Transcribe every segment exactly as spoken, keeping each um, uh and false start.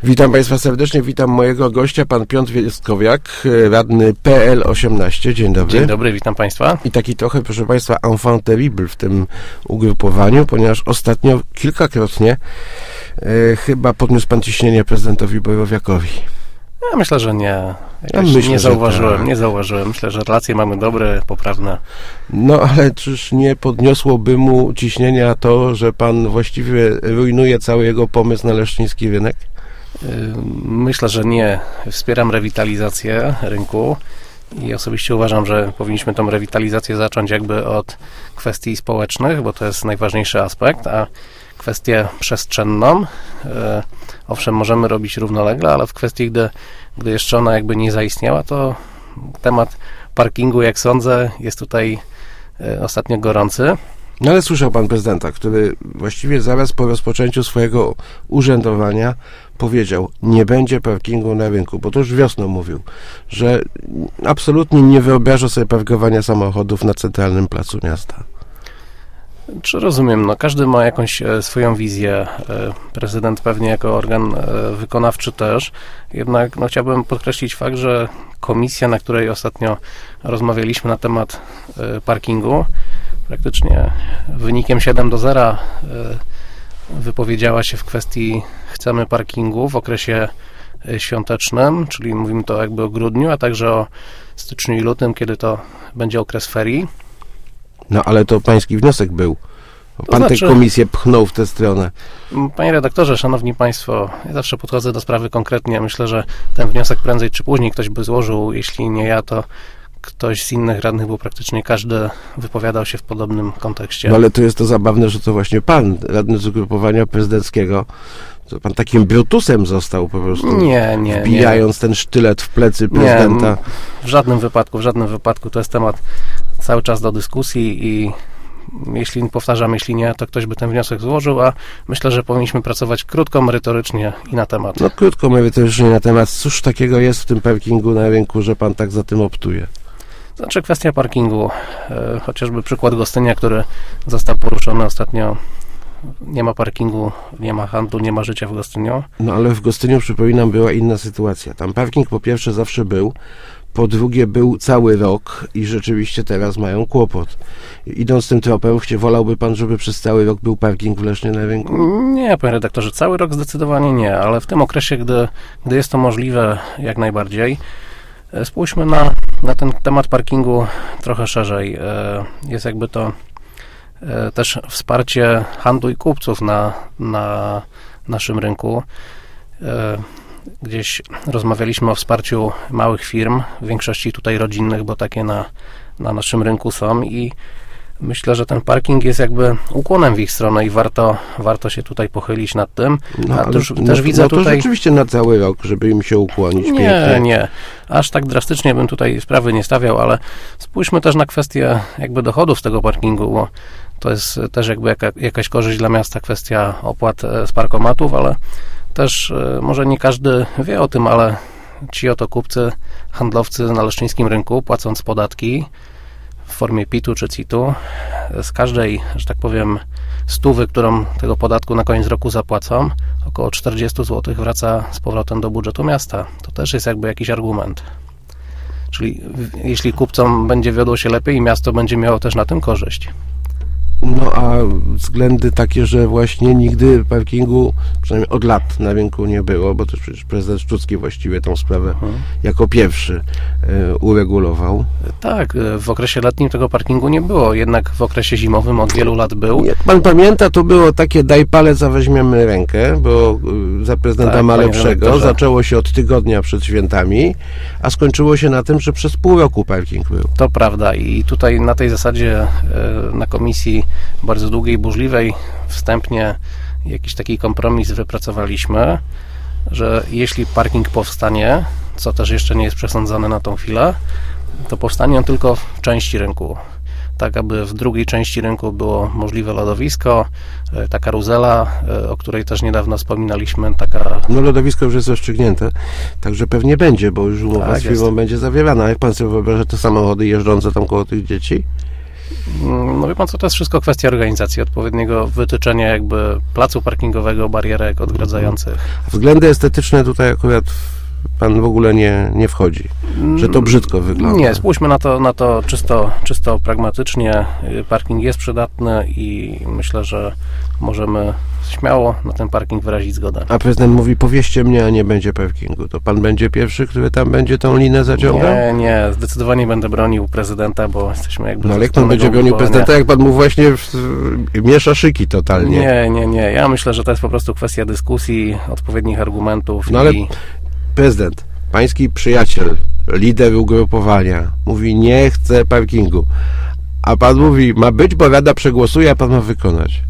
Witam Państwa serdecznie, witam mojego gościa, pan Piotr Wieskowiak, radny P L osiemnaście. Dzień dobry. Dzień dobry, witam Państwa. I taki trochę, proszę Państwa, enfant terrible w tym ugrupowaniu, ponieważ ostatnio kilkakrotnie e, chyba podniósł pan ciśnienie prezydentowi Borowiakowi. Ja myślę, że nie. Ja myślę, nie zauważyłem, tak. nie zauważyłem. Myślę, że relacje mamy dobre, poprawne. No ale czyż nie podniosłoby mu ciśnienia to, że pan właściwie rujnuje cały jego pomysł na leszczyński rynek? Myślę, że nie. Wspieram rewitalizację rynku i osobiście uważam, że powinniśmy tą rewitalizację zacząć jakby od kwestii społecznych, bo to jest najważniejszy aspekt, a kwestię przestrzenną, e, owszem, możemy robić równolegle, ale w kwestii, gdy, gdy jeszcze ona jakby nie zaistniała, to temat parkingu, jak sądzę, jest tutaj e, ostatnio gorący. No ale słyszał pan prezydenta, który właściwie zaraz po rozpoczęciu swojego urzędowania powiedział, nie będzie parkingu na rynku, bo to już wiosną mówił, że absolutnie nie wyobraża sobie parkowania samochodów na centralnym placu miasta. Czy rozumiem, no każdy ma jakąś e, swoją wizję, e, prezydent pewnie jako organ e, wykonawczy też, jednak no, chciałbym podkreślić fakt, że komisja, na której ostatnio rozmawialiśmy na temat e, parkingu, praktycznie wynikiem siedem do zera e, wypowiedziała się w kwestii chcemy parkingu w okresie e, świątecznym, czyli mówimy to jakby o grudniu, a także o styczniu i lutym, kiedy to będzie okres ferii. No ale to pański wniosek był. Pan to znaczy, tę komisję pchnął w tę stronę. Panie redaktorze, szanowni państwo, ja zawsze podchodzę do sprawy konkretnie. Myślę, że ten wniosek prędzej czy później ktoś by złożył. Jeśli nie ja, to ktoś z innych radnych, bo praktycznie każdy wypowiadał się w podobnym kontekście. No ale to jest to zabawne, że to właśnie pan, radny z ugrupowania prezydenckiego, to pan takim brutusem został po prostu, nie, nie, wbijając nie. ten sztylet w plecy prezydenta. Nie, w żadnym wypadku, w żadnym wypadku. To jest temat cały czas do dyskusji i jeśli, powtarzam, jeśli nie, to ktoś by ten wniosek złożył, a myślę, że powinniśmy pracować krótko, merytorycznie i na temat. No krótko, merytorycznie na temat. Cóż takiego jest w tym parkingu na rynku, że pan tak za tym optuje? Znaczy kwestia parkingu, e, chociażby przykład Gostynia, który został poruszony ostatnio. Nie ma parkingu, nie ma handlu, nie ma życia w Gostyniu. No ale w Gostyniu, przypominam, była inna sytuacja. Tam parking po pierwsze zawsze był, po drugie był cały rok i rzeczywiście teraz mają kłopot. Idąc tym tropem, wolałby pan, żeby przez cały rok był parking w Lesznie na rynku? Nie, panie redaktorze, cały rok zdecydowanie nie, ale w tym okresie, gdy, gdy jest to możliwe, jak najbardziej. Spójrzmy na, na ten temat parkingu trochę szerzej. Jest jakby to też wsparcie handlu i kupców na, na naszym rynku. Gdzieś rozmawialiśmy o wsparciu małych firm, w większości tutaj rodzinnych, bo takie na, na naszym rynku są i myślę, że ten parking jest jakby ukłonem w ich stronę i warto, warto się tutaj pochylić nad tym. No, A ale, też, no, też widzę no to tutaj... rzeczywiście na cały rok, żeby im się ukłonić. Nie, pięknie. nie. Aż tak drastycznie bym tutaj sprawy nie stawiał, ale spójrzmy też na kwestię jakby dochodów z tego parkingu, bo to jest też jakby jaka, jakaś korzyść dla miasta, kwestia opłat z parkomatów, ale też może nie każdy wie o tym, ale ci oto kupcy, handlowcy na leszczyńskim rynku, płacąc podatki w formie pitu czy citu, z każdej, że tak powiem, stówy, którą tego podatku na koniec roku zapłacą, około czterdzieści złotych wraca z powrotem do budżetu miasta. To też jest jakby jakiś argument. Czyli jeśli kupcom będzie wiodło się lepiej, miasto będzie miało też na tym korzyść. No a względy takie, że właśnie nigdy parkingu, przynajmniej od lat na rynku nie było, bo też przecież prezydent Szczucki właściwie tą sprawę hmm. jako pierwszy y, uregulował. Tak, w okresie letnim tego parkingu nie było, jednak w okresie zimowym od wielu lat był. Jak pan pamięta, to było takie daj palec, a weźmiemy rękę, bo y, za prezydenta tak, Malewszego zaczęło się od tygodnia przed świętami, a skończyło się na tym, że przez pół roku parking był. To prawda i tutaj na tej zasadzie y, na komisji bardzo długiej, burzliwej, wstępnie jakiś taki kompromis wypracowaliśmy, że jeśli parking powstanie, co też jeszcze nie jest przesądzone na tą chwilę, to powstanie on tylko w części rynku. Tak, aby w drugiej części rynku było możliwe lodowisko, ta karuzela, o której też niedawno wspominaliśmy, taka... No lodowisko już jest rozstrzygnięte, także pewnie będzie, bo już umowa tak, z firmą jest. Będzie zawierana. Jak pan sobie wyobraża te samochody jeżdżące tam koło tych dzieci? No wie pan co, to jest wszystko kwestia organizacji, odpowiedniego wytyczenia jakby placu parkingowego, barierek odgradzających. Względy estetyczne tutaj akurat pan w ogóle nie, nie wchodzi, że to brzydko wygląda. Nie, spójrzmy na to, na to czysto, czysto pragmatycznie. Parking jest przydatny i myślę, że możemy śmiało na ten parking wyrazić zgodę. A prezydent mówi, powieście mnie, a nie będzie parkingu. To pan będzie pierwszy, który tam będzie tą linę zaciągał? Nie, nie, zdecydowanie będę bronił prezydenta, bo jesteśmy jakby... No ale jak pan będzie bronił prezydenta, jak pan mu właśnie w, miesza szyki totalnie? Nie, nie, nie. Ja myślę, że to jest po prostu kwestia dyskusji, odpowiednich argumentów. No ale i... prezydent, pański przyjaciel, lider ugrupowania, mówi, nie chce parkingu. A pan mówi, ma być, bo Rada przegłosuje, a pan ma wykonać.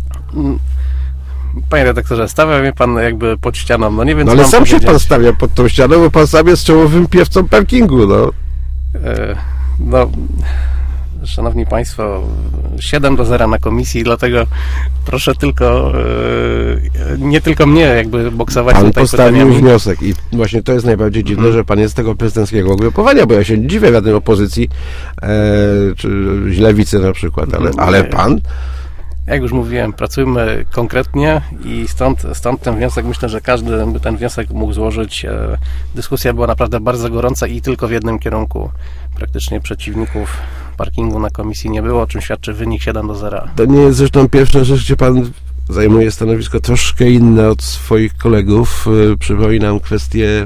Panie redaktorze, stawia mnie pan jakby pod ścianą, no nie wiem, no co ale mam sam powiedzieć. się pan stawia pod tą ścianą, bo pan sam jest czołowym piewcą parkingu, no. E, no, szanowni państwo, siedem do zera na komisji, dlatego proszę tylko, e, nie tylko mnie jakby boksować pan tutaj postawił pytaniami. wniosek i właśnie to jest najbardziej dziwne, Mhm. że pan jest z tego prezydenckiego ugrupowania, bo ja się dziwię radnym opozycji, e, czy lewicy na przykład, ale, ale pan... Jak już mówiłem, pracujmy konkretnie i stąd, stąd ten wniosek, myślę, że każdy by ten wniosek mógł złożyć. Dyskusja była naprawdę bardzo gorąca i tylko w jednym kierunku. Praktycznie przeciwników parkingu na komisji nie było, o czym świadczy wynik siedem do zera. To nie jest zresztą pierwsza rzecz, gdzie pan zajmuje stanowisko troszkę inne od swoich kolegów. Przypominam kwestię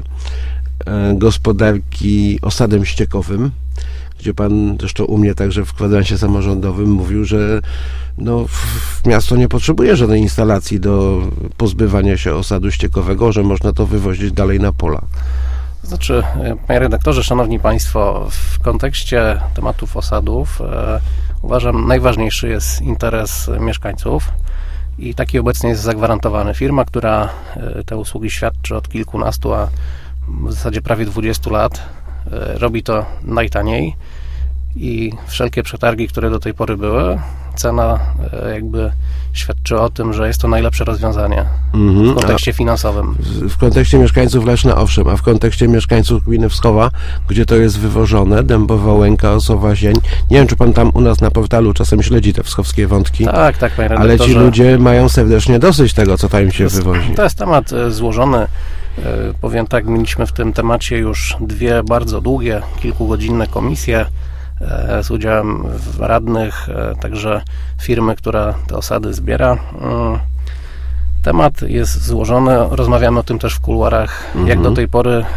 gospodarki osadem ściekowym, gdzie pan zresztą u mnie także w kwadransie samorządowym mówił, że no, miasto nie potrzebuje żadnej instalacji do pozbywania się osadu ściekowego, że można to wywozić dalej na pola. Znaczy, panie redaktorze, szanowni państwo, w kontekście tematów osadów e, uważam, najważniejszy jest interes mieszkańców i taki obecnie jest zagwarantowany. Firma, która e, te usługi świadczy od kilkunastu, a w zasadzie prawie dwudziestu lat, e, robi to najtaniej i wszelkie przetargi, które do tej pory były, cena e, jakby świadczy o tym, że jest to najlepsze rozwiązanie Mhm. w kontekście finansowym. W, w kontekście mieszkańców Leszna owszem, a w kontekście mieszkańców gminy Wschowa, gdzie to jest wywożone, Dębowa Łęka, Osowa Zień. Nie wiem, czy pan tam u nas na portalu czasem śledzi te wschowskie wątki, Tak, tak, panie ale redaktorze. ci ludzie mają serdecznie dosyć tego, co tam się To jest- wywozi. To jest temat e, złożony. E, Powiem tak, mieliśmy w tym temacie już dwie bardzo długie, kilkugodzinne komisje e, z udziałem radnych, e, także firmy, która te osady zbiera. Mm, Temat jest złożony, rozmawiamy o tym też w kuluarach. Mhm. Jak do tej pory e,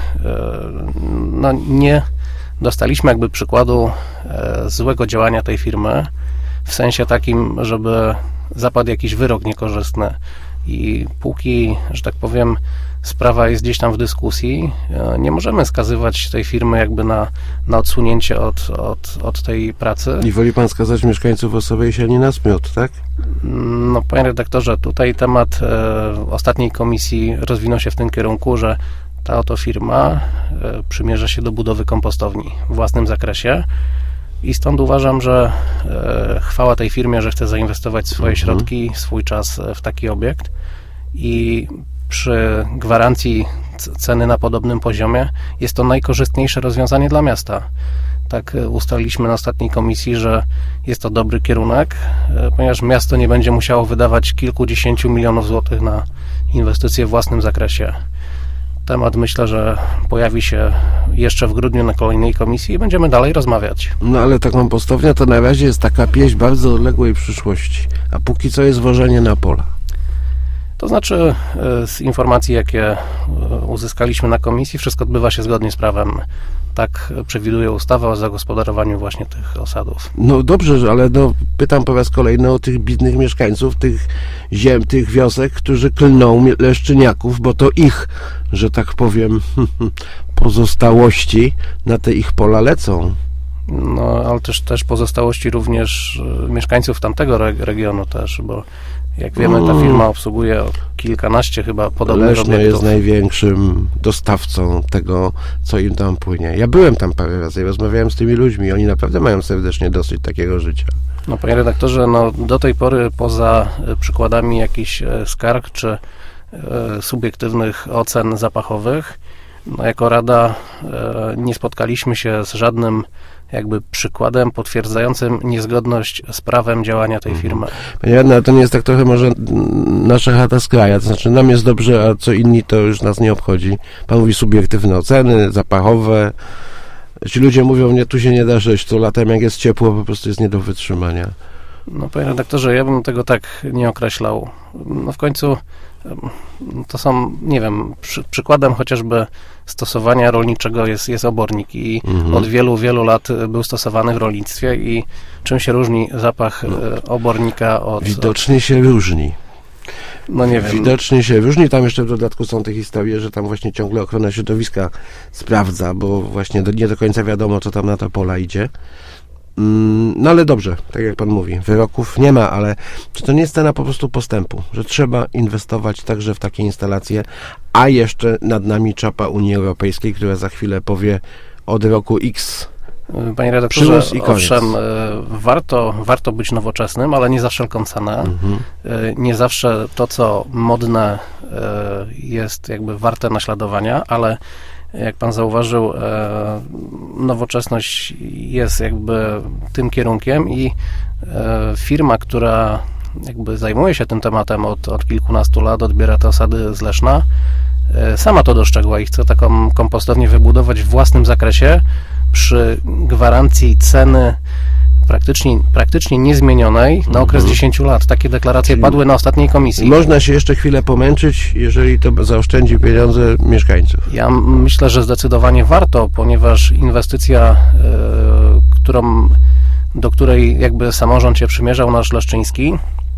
no, nie dostaliśmy jakby przykładu e, złego działania tej firmy, w sensie takim, żeby zapadł jakiś wyrok niekorzystny. I póki, że tak powiem, sprawa jest gdzieś tam w dyskusji, e, nie możemy skazywać tej firmy jakby na, na odsunięcie od, od, od tej pracy. I woli pan skazać mieszkańców Osowej Sieni na zmiot, tak? No, panie redaktorze, tutaj temat e, ostatniej komisji rozwinął się w tym kierunku, że ta oto firma e, przymierza się do budowy kompostowni w własnym zakresie i stąd uważam, że e, chwała tej firmie, że chce zainwestować swoje Mhm. środki, swój czas w taki obiekt i przy gwarancji c- ceny na podobnym poziomie jest to najkorzystniejsze rozwiązanie dla miasta. Tak e, ustaliliśmy na ostatniej komisji, że jest to dobry kierunek, e, ponieważ miasto nie będzie musiało wydawać kilkudziesięciu milionów złotych na inwestycje w własnym zakresie. Temat myślę, że pojawi się jeszcze w grudniu na kolejnej komisji i będziemy dalej rozmawiać. No ale ta kompostownia to na razie jest taka pieśń bardzo odległej przyszłości, a póki co jest wożenie na pola. To znaczy, e, z informacji, jakie e, uzyskaliśmy na komisji, wszystko odbywa się zgodnie z prawem. Tak przewiduje ustawa o zagospodarowaniu właśnie tych osadów. No dobrze, że- ale no, pytam po raz kolejny o tych biednych mieszkańców, tych ziem, tych wiosek, którzy klną mie- leszczyniaków, bo to ich, że tak powiem, pozostałości na te ich pola lecą. No, ale też, też pozostałości również e, mieszkańców tamtego re- regionu też, bo jak wiemy, ta Mm. firma obsługuje kilkanaście chyba podobnych Leszno obiektów. jest największym dostawcą tego, co im tam płynie. Ja byłem tam parę razy i rozmawiałem z tymi ludźmi. Oni naprawdę mają serdecznie dosyć takiego życia. No, panie redaktorze, no, do tej pory poza e, przykładami jakichś e, skarg czy e, subiektywnych ocen zapachowych no jako Rada e, nie spotkaliśmy się z żadnym jakby przykładem potwierdzającym niezgodność z prawem działania tej firmy. Panie radny, ale to nie jest tak trochę może nasza chata z kraja, to znaczy nam jest dobrze, a co inni to już nas nie obchodzi. Pan mówi subiektywne oceny, zapachowe. Ci ludzie mówią, nie, tu się nie da żyć, to latem jak jest ciepło, po prostu jest nie do wytrzymania. No panie redaktorze, ja bym tego tak nie określał. No w końcu to są, nie wiem, przy, przykładem chociażby stosowania rolniczego jest, jest obornik i mhm. od wielu, wielu lat był stosowany w rolnictwie i czym się różni zapach no. obornika od... Widocznie się różni. No nie wiem. Widocznie się różni. Tam jeszcze w dodatku są te historie, że tam właśnie ciągle ochrona środowiska sprawdza, bo właśnie do, nie do końca wiadomo, co tam na te pola idzie. No ale dobrze, tak jak pan mówi, wyroków nie ma, ale czy to nie jest cena po prostu postępu, że trzeba inwestować także w takie instalacje, a jeszcze nad nami czapa Unii Europejskiej, która za chwilę powie od roku X. Panie redaktorze, owszem, warto, warto być nowoczesnym, ale nie za wszelką cenę. Mhm. Nie zawsze to, co modne, jest jakby warte naśladowania, ale jak pan zauważył, e, nowoczesność jest jakby tym kierunkiem i e, firma, która jakby zajmuje się tym tematem od, od kilkunastu lat, odbiera te osady z Leszna, e, sama to dostrzegła i chce taką kompostownię wybudować w własnym zakresie przy gwarancji ceny praktycznie, praktycznie niezmienionej na okres mhm. dziesięciu lat. Takie deklaracje Czyli padły na ostatniej komisji. Można się jeszcze chwilę pomęczyć, jeżeli to zaoszczędzi pieniądze mieszkańców. Ja myślę, że zdecydowanie warto, ponieważ inwestycja, y, którą, do której jakby samorząd się przymierzał, nasz Leszczyński,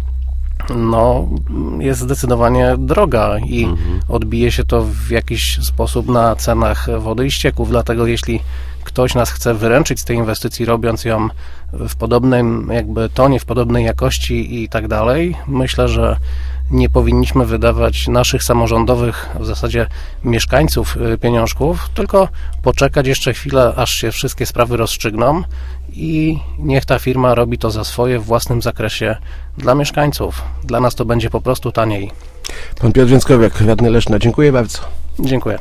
no, jest zdecydowanie droga i mhm. odbije się to w jakiś sposób na cenach wody i ścieków, dlatego jeśli ktoś nas chce wyręczyć z tej inwestycji, robiąc ją w podobnym jakby tonie, w podobnej jakości i tak dalej, myślę, że nie powinniśmy wydawać naszych samorządowych, w zasadzie mieszkańców pieniążków, tylko poczekać jeszcze chwilę, aż się wszystkie sprawy rozstrzygną i niech ta firma robi to za swoje w własnym zakresie dla mieszkańców. Dla nas to będzie po prostu taniej. Pan Piotr Więckowiak, radny Leszna. Dziękuję bardzo. Dziękuję.